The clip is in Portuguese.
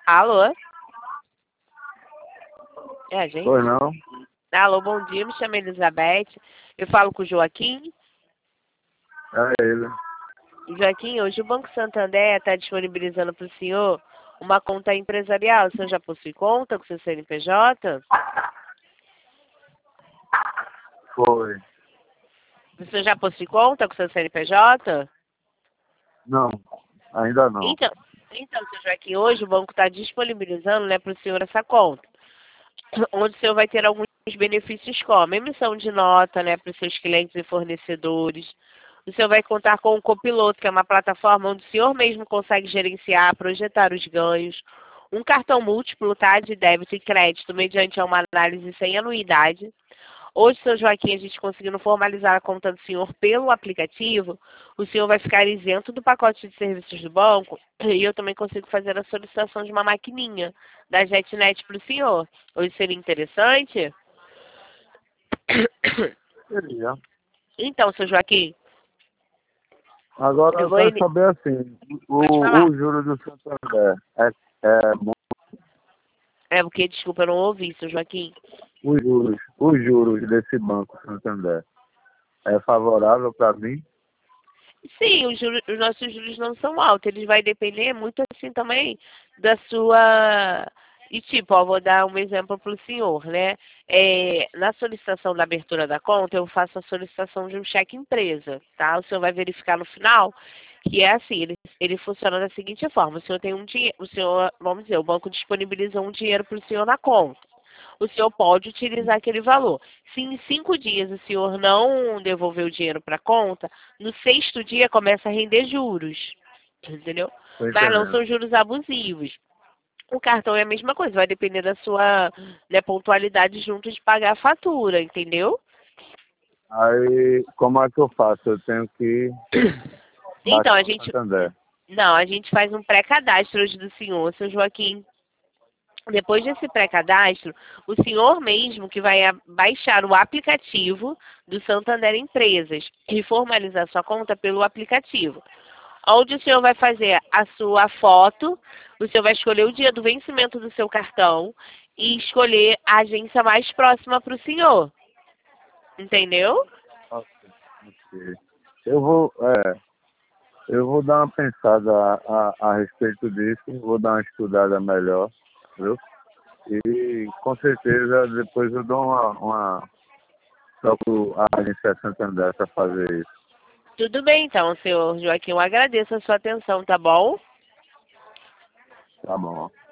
Alô? É a gente? Pois não? Alô, bom dia, me chamo Elizabeth. Eu falo com o Joaquim. É ele. Joaquim, hoje o Banco Santander está disponibilizando para o senhor uma conta empresarial. O senhor já possui conta com seu CNPJ? Foi. O senhor já possui conta com seu CNPJ? Não, ainda não. Então, seu Joaquim, hoje o banco está disponibilizando, né, para o senhor essa conta, onde o senhor vai ter alguns benefícios como emissão de nota, né, para os seus clientes e fornecedores. O senhor vai contar com o Copiloto, que é uma plataforma onde o senhor mesmo consegue gerenciar, projetar os ganhos. Um cartão múltiplo, tá, de débito e crédito, mediante uma análise sem anuidade. Hoje, seu Joaquim, a gente conseguindo formalizar a conta do senhor pelo aplicativo, o senhor vai ficar isento do pacote de serviços do banco e eu também consigo fazer a solicitação de uma maquininha da JetNet para o senhor. Hoje seria interessante? Seria. Então, seu Joaquim, Agora eu eu vou... quero saber assim, Pode falar. o juro do Santander é bom? É porque, desculpa, eu não ouvi, seu Joaquim. Os juros desse Banco Santander é favorável para mim? Sim, os nossos juros não são altos. Eles vai depender muito assim também da sua. E tipo, ó, vou dar um exemplo para o senhor, né? Na solicitação da abertura da conta, eu faço a solicitação de um cheque empresa, tá? O senhor vai verificar no final que é assim, ele funciona da seguinte forma: o senhor tem um dinheiro, o senhor, vamos dizer, o banco disponibiliza um dinheiro para o senhor na conta. O senhor pode utilizar aquele valor. Se em 5 dias o senhor não devolver o dinheiro para a conta, no sexto dia começa a render juros, entendeu? Tô Mas não entendendo. são juros abusivos. O cartão é a mesma coisa, vai depender da sua, né, pontualidade junto de pagar a fatura, entendeu? Aí, como é que eu faço? Eu tenho que Então, baixar o Santander. a gente faz um pré-cadastro hoje do senhor, seu Joaquim. Depois desse pré-cadastro, o senhor mesmo que vai baixar o aplicativo do Santander Empresas e formalizar sua conta pelo aplicativo. Onde o senhor vai fazer a sua foto, o senhor vai escolher o dia do vencimento do seu cartão e escolher a agência mais próxima para o senhor. Entendeu? Ok, ok. Eu vou, eu vou dar uma pensada a respeito disso, vou dar uma estudada melhor, viu? E com certeza depois eu dou procuro a agência Santander para fazer isso. Tudo bem, então, senhor Joaquim. Eu agradeço a sua atenção, tá bom? Tá bom.